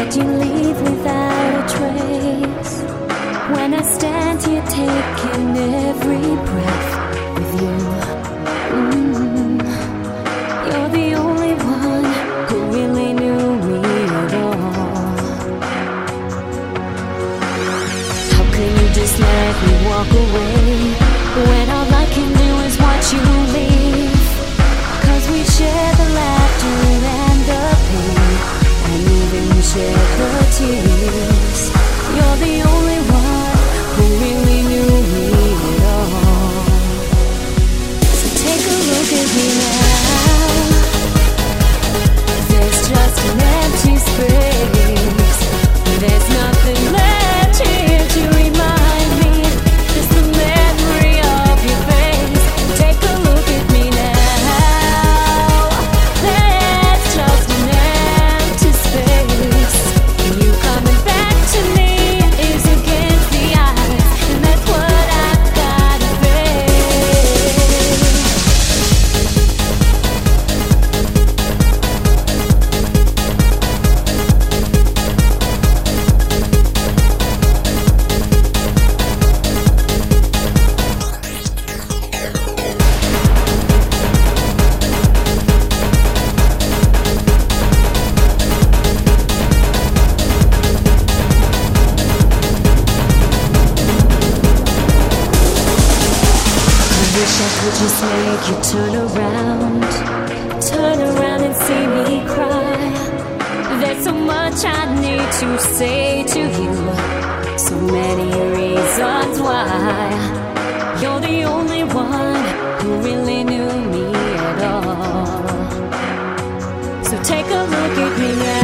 Did you leave without a trace? When I stand here taking every breath with you, you're the only one who really knew me at all. How can you just let me walk away when all I can do is watch you leave? 'Cause we share the laughter and the pain, and even share the tears. You're the only one who really knew me at all. So take a look at me now. There's just an empty space. There's nothing left here to remind me. Just the memory of your face. Take a look at me now. There's just an empty space. You coming back to me is against the odds, and that's what I've gotta face. I wish I could just make you turn around and see me cry. There's so much I need to say to you, so many reasons why. You're the only one who really knew me at all. So take a look at me now.